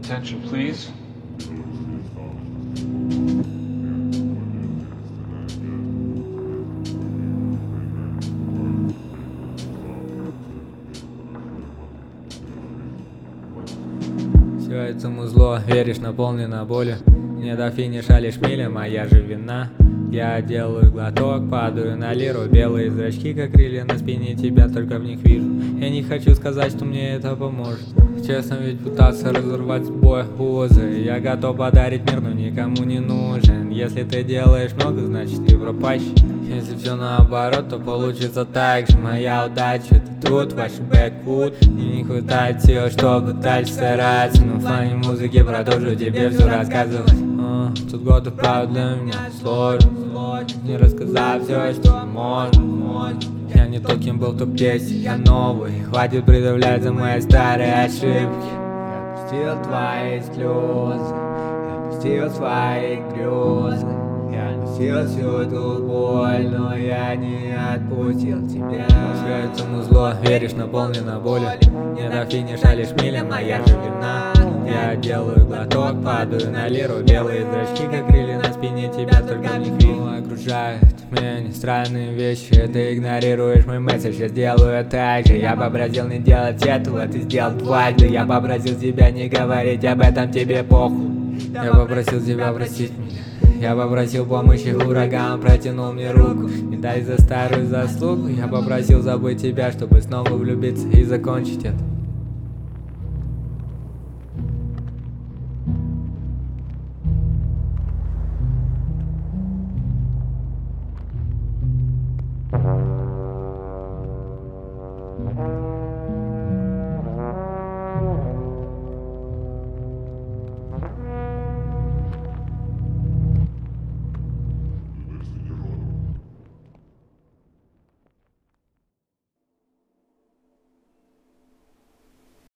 Attention, please. Все это музло, веришь, наполнено болью. Не до финиша лишь миля, моя же вина. Я делаю глоток, падаю на лиру. Белые зрачки, как крылья на спине, тебя только в них вижу. Я не хочу сказать, что мне это поможет. Честно, ведь пытаться разорвать с боя узы. Я готов подарить мир, но никому не нужен. Если ты делаешь много, значит ты пропащий. Если все наоборот, то получится так же. Моя удача — это труд, ваш бэквуд. Мне не хватает сил, чтобы дальше стараться. Но в плане музыки продолжу тебе все рассказывать. Тут годы, правда, для меня сложно, не рассказав все, что можно. Я не тот, кем был в топ-10, я новый. Хватит придавлять за мои старые ошибки. Я пустил твои слезы, я пустил свои грезы. Я носил всю эту боль, но я не отпустил тебя. Все это музло, веришь, наполнено болью. Не до финиша лишь миля, моя же вина. Я делаю глоток, падаю на лиру. Белые зрачки, как крылья на спине, тебя только в них видно. Окружают меня странные вещи, ты игнорируешь мой месседж, я сделаю так же. Я попросил не делать этого, ты сделал дважды. Я попросил тебя не говорить об этом, тебе похуй. Я попросил тебя простить меня. Я попросил помощи, ураган протянул мне руку. Не дай за старую заслугу. Я попросил забыть тебя, чтобы снова влюбиться и закончить это.